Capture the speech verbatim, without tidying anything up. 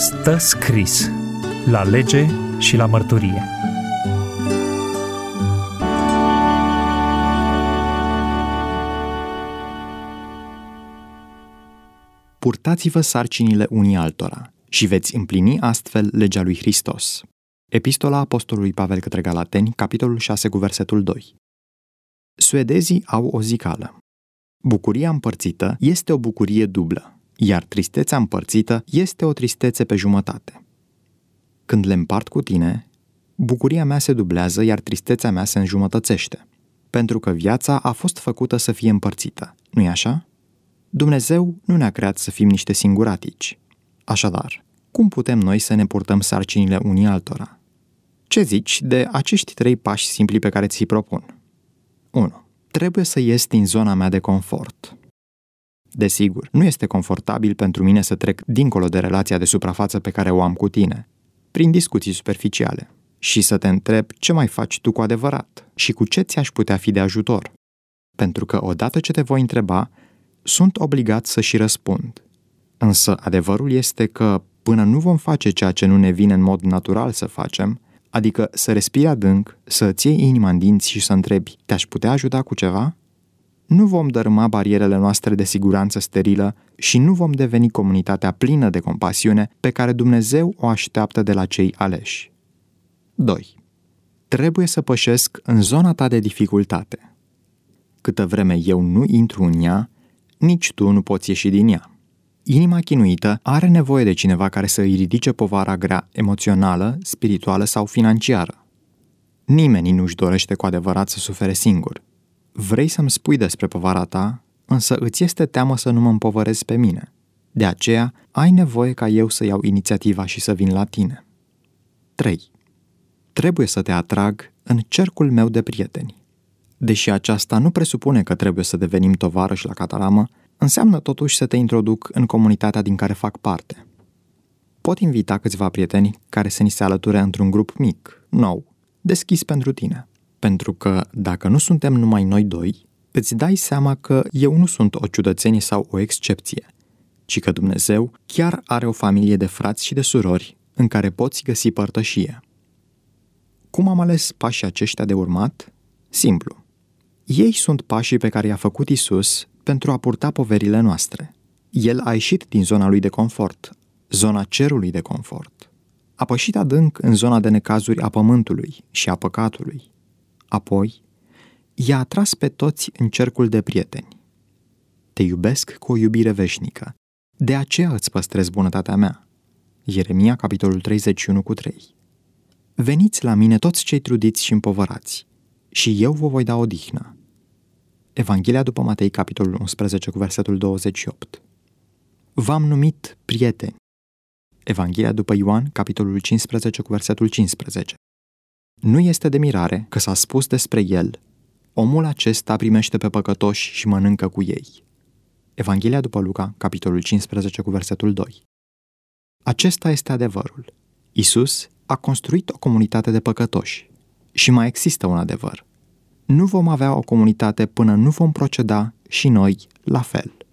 Stă scris la lege și la mărturie. Purtați-vă sarcinile unii altora și veți împlini astfel legea lui Hristos. Epistola Apostolului Pavel către Galateni, capitolul șase, cu versetul doi. Suedezii au o zicală: bucuria împărțită este o bucurie dublă, iar tristețea împărțită este o tristețe pe jumătate. Când le împart cu tine, bucuria mea se dublează, iar tristețea mea se înjumătățește, pentru că viața a fost făcută să fie împărțită, nu-i așa? Dumnezeu nu ne-a creat să fim niște singuratici. Așadar, cum putem noi să ne purtăm sarcinile unii altora? Ce zici de acești trei pași simpli pe care ți-i propun? unu. Trebuie să ies din zona mea de confort. Desigur, nu este confortabil pentru mine să trec dincolo de relația de suprafață pe care o am cu tine, prin discuții superficiale, și să te întreb ce mai faci tu cu adevărat și cu ce ți-aș putea fi de ajutor. Pentru că odată ce te voi întreba, sunt obligat să și răspund. Însă adevărul este că până nu vom face ceea ce nu ne vine în mod natural să facem, adică să respiri adânc, să îți iei inima în dinți și să întrebi, te-aș putea ajuta cu ceva? Nu vom dărâma barierele noastre de siguranță sterilă și nu vom deveni comunitatea plină de compasiune pe care Dumnezeu o așteaptă de la cei aleși. doi. Trebuie să pășesc în zona ta de dificultate. Câtă vreme eu nu intru în ea, nici tu nu poți ieși din ea. Inima chinuită are nevoie de cineva care să îi ridice povara grea emoțională, spirituală sau financiară. Nimeni nu-și dorește cu adevărat să sufere singur. Vrei să-mi spui despre povara ta, însă îți este teamă să nu mă împovărezi pe mine. De aceea, ai nevoie ca eu să iau inițiativa și să vin la tine. trei. Trebuie să te atrag în cercul meu de prieteni. Deși aceasta nu presupune că trebuie să devenim tovarăși la cataramă, înseamnă totuși să te introduc în comunitatea din care fac parte. Pot invita câțiva prieteni care să ni se alăture într-un grup mic, nou, deschis pentru tine. Pentru că, dacă nu suntem numai noi doi, îți dai seama că eu nu sunt o ciudățenie sau o excepție, ci că Dumnezeu chiar are o familie de frați și de surori în care poți găsi părtășie. Cum am ales pașii aceștia de urmat? Simplu. Ei sunt pașii pe care i-a făcut Isus pentru a purta poverile noastre. El a ieșit din zona lui de confort, zona cerului de confort. A pășit adânc în zona de necazuri a pământului și a păcatului. Apoi, i-a atras pe toți în cercul de prieteni. Te iubesc cu o iubire veșnică, de aceea îți păstrez bunătatea mea. Ieremia, capitolul treizeci și unu, cu trei. Veniți la mine toți cei trudiți și împovărați, și eu vă voi da odihnă. Evanghelia după Matei, capitolul unsprezece, cu versetul douăzeci și opt. V-am numit prieteni. Evanghelia după Ioan, capitolul cincisprezece, cu versetul cincisprezece. Nu este de mirare că s-a spus despre el: omul acesta primește pe păcătoși și mănâncă cu ei. Evanghelia după Luca, capitolul cincisprezece, cu versetul doi. Acesta este adevărul. Isus a construit o comunitate de păcătoși. Și mai există un adevăr. Nu vom avea o comunitate până nu vom proceda și noi la fel.